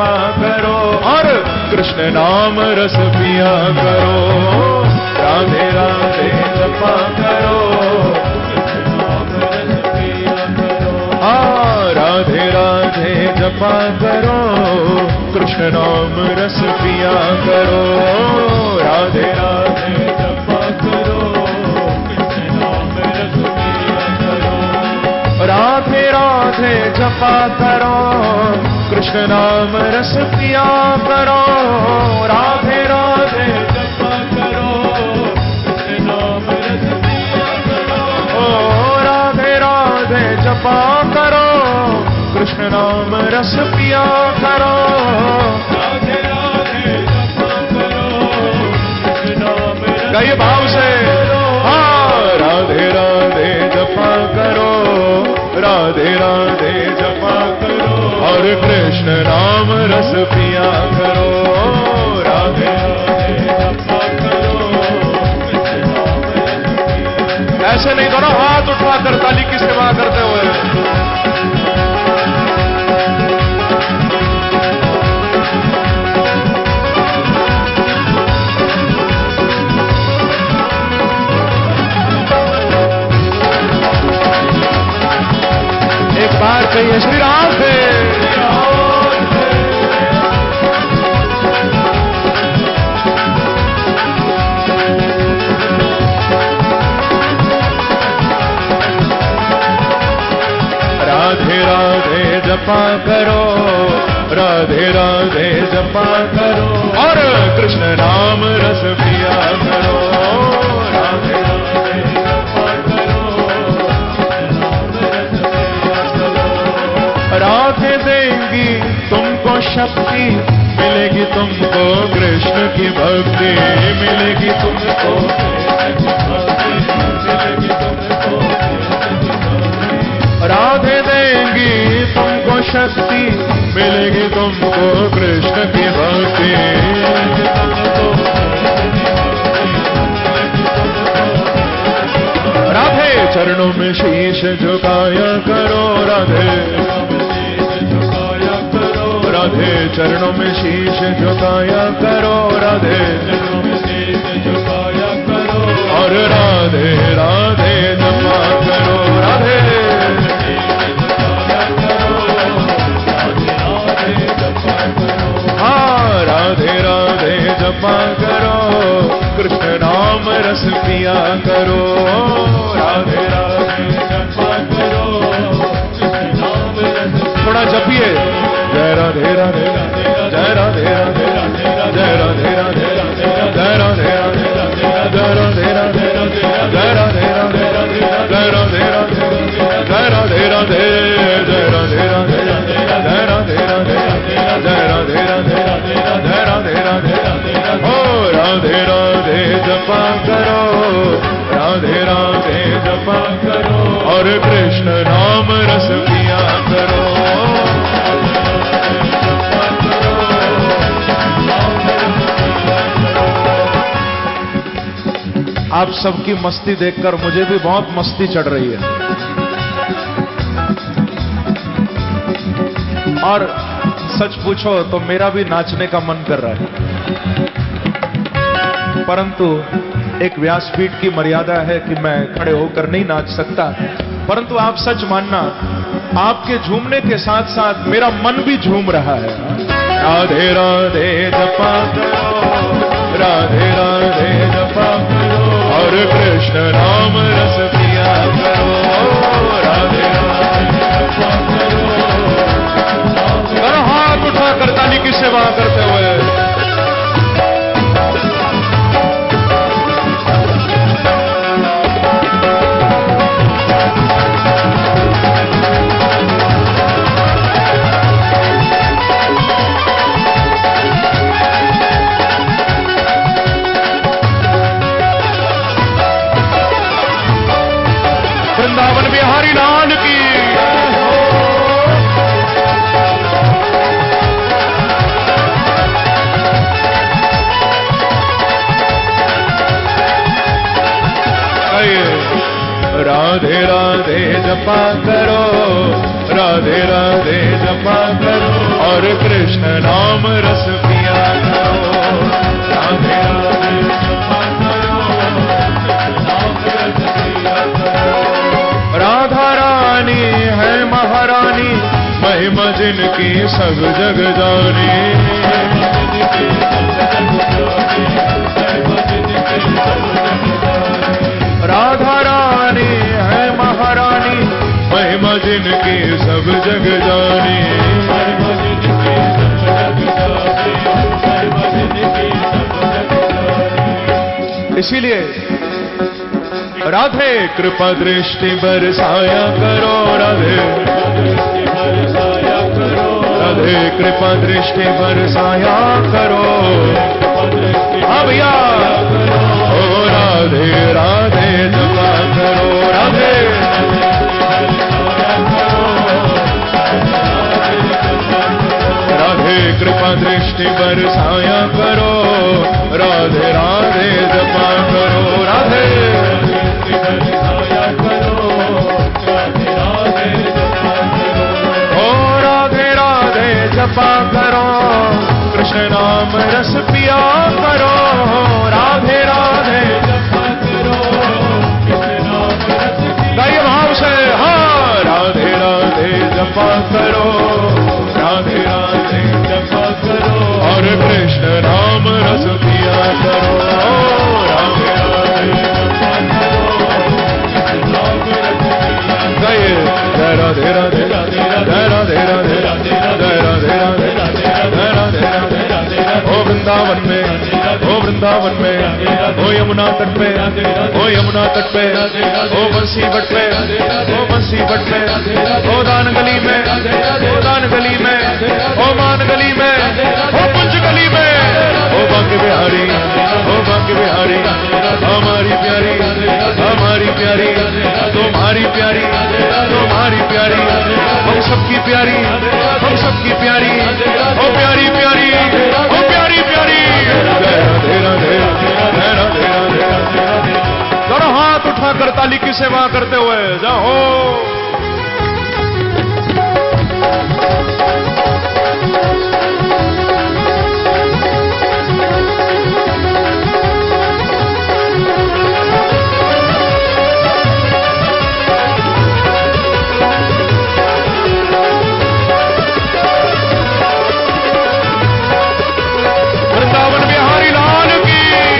जपा करो और कृष्ण नाम रस पिया करो। राधे राधे जपा करो, हाँ राधे राधे जपा करो, कृष्ण नाम रस पिया करो। राधे राधे जपा करो, कृष्ण नाम रस पिया करो। राधे राधे जपा करो, कृष्ण नाम रस पिया करो। राधे राधे जपा करो, कृष्ण नाम रस पिया करो। ओ राधे राधे जपा करो, कृष्ण नाम रस पिया करो। राधे राधे जपा करो, कृष्ण नाम रस गाइए भाव से, हाँ राधे राधे जपा करो, राधे राधे जपा करो और कृष्ण नाम रस पिया करो। राधे राधे जपा करो, कृष्ण नाम रस पिया करो। ऐसे नहीं दोनों हाथ उठाकर ताली की सेवा करते हुए। एक बार कहिए श्री राधे। राधे राधे जपा करो, राधे राधे जपा करो और कृष्ण नाम रस पिया करो। राधे राधे जपा करो, कृष्ण नाम रस पिया करो। राधे देंगी तुमको शक्ति, मिलेगी तुमको कृष्ण की भक्ति, मिलेगी तुमको कृष्ण की भक्ति, मिलेगी तुमको कृष्ण की भक्ति। राधे देंगी तुमको शक्ति, मिलेगी तुमको कृष्ण की भक्ति। राधे चरणों में शीश झुकाया करो, राधे राधे चरणों में शीश झुकाया करो, राधे चरणों में शीश झुकाया करो और राधे राधे जपा करो। राधे हाँ राधे राधे जपा करो, कृष्ण नाम रस पिया करो। राधे राधे जपा करो, कृष्ण नाम रस। थोड़ा जपिए। जय राधे राधे, जय राधे राधे, जय राधे राधे, जय राधे राधे, जय राधे राधे, जय राधे राधे, जय राधे राधे, जय राधे राधे, जय राधे राधे, जय राधे राधे, जय राधे राधे, जय राधे राधे। ओ राधे राधे जपा करो, राधे राधे जपा करो और कृष्ण नाम रस पिया करो। आप सबकी मस्ती देखकर मुझे भी बहुत मस्ती चढ़ रही है और सच पूछो तो मेरा भी नाचने का मन कर रहा है, परंतु एक व्यासपीठ की मर्यादा है कि मैं खड़े होकर नहीं नाच सकता। परंतु आप सच मानना, आपके झूमने के साथ साथ मेरा मन भी झूम रहा है। राधे राधे जपा करो, राधे राधे जपा करो और कृष्ण नाम रस पिया करो। राधे राधे जपा करो, हाथ उठाकर ताली की सेवा करते हुए। वृंदावन बिहारी लाल की। राधे राधे जपा करो, राधे राधे जपा करो और और कृष्ण नाम रस पिया करो। राधे राधे जपा करो, नाम रस पिया करो। राधा रानी है महारानी, महिमा जिनकी सब जग जाने। राधा रानी है महारानी, महिमा जिनकी सब जग जानी। इसीलिए राधे कृपा दृष्टि बरसाया करो। राधे राधे कृपा दृष्टि बरसाया करो। हाँ भैया, ओ राधे राधे जपा करो। राधे राधे कृपा दृष्टि बरसाया करो। राधे राधे जपा करो। राधे ओ राधे राधे जपा करो, कृष्ण नाम रस पिया करो। राधे राधे जपा करो, कृष्ण नाम रस पिया। गाइए भाव से, हाँ राधे राधे जपा करो। राधे राधे जपा करो और कृष्ण नाम रस पिया करो। राधे राधे जपा करो, कृष्ण नाम रस पिया। गाइए जय राधे राधे, जय राधे राधे, जय राधे राधे, जय राधे राधे। ओ वृंदावन में, ओ वृंदावन में, ओ यमुना तट पे, ओ यमुना तट पे, ओ बंसी बट पे, ओ बंसी बट पे, ओ दान गली में, ओ दान गली में, ओ मान गली में, ओ कुंज गली में, ओ बांके बिहारी, ओ बांके बिहारी। हमारी प्यारी, हमारी प्यारी, तुम्हारी प्यारी, तुम्हारी प्यारी, हम सबकी प्यारी, हम सबकी प्यारी, ओ प्यारी प्यारी, ओ प्यारी प्यारी। जय राधे राधे, जय राधे राधे। दोनों हाथ उठाकर ताली की सेवा करते हुए जाओ। वृंदावन बिहारी लाल की।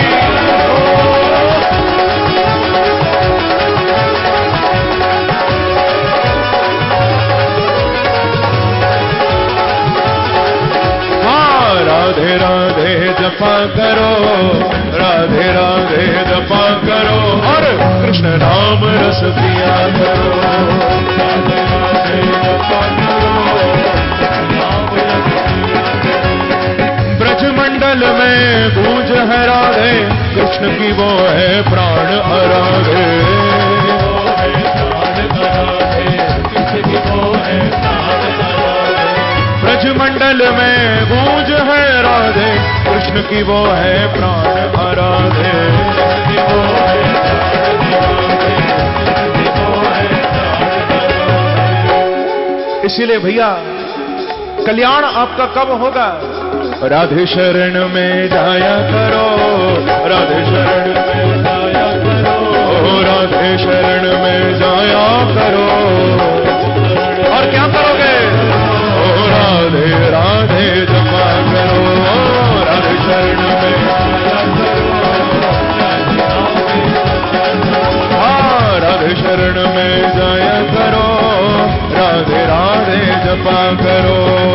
हाँ राधे राधे जपा करो, राधे राधे जपा करो और कृष्ण नाम रस पिया करो। राधे राधे जपा करो, नाम रस पिया करो। ब्रजमंडल में गूंज है राधे, कृष्ण की वो है प्राण आराधे। ब्रजमंडल में गूंज है राधे, कृष्ण की वो है प्राण आराधे। इसीलिए भैया कल्याण आपका कब होगा? राधे शरण में जाया करो, राधे शरण में जाया करो, राधे शरण में जाया करो। और क्या करोगे? ओ राधे राधे जपा करो, राधे शरण में जाया करो। हाँ राधे शरण में जाया करो, राधे राधे जपा करो।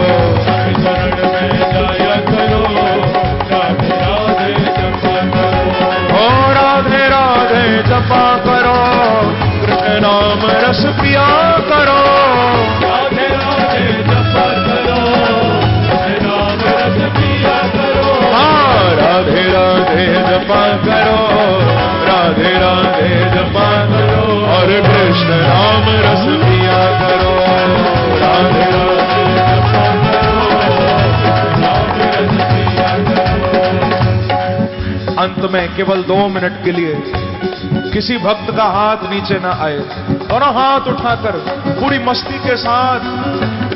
जपा करो, कृष्ण नाम रस पिया करो। राधे राधे जपा करो, कृष्ण नाम रस पिया करो। हाँ राधे राधे जपा करो, राधे राधे जपा करो और कृष्ण नाम रस पिया करो। राधे राधे जपा करो, कृष्ण नाम रस पिया करो। अंत में केवल 2 मिनट के लिए किसी भक्त का हाथ नीचे ना आए, दोनों हाथ उठाकर पूरी मस्ती के साथ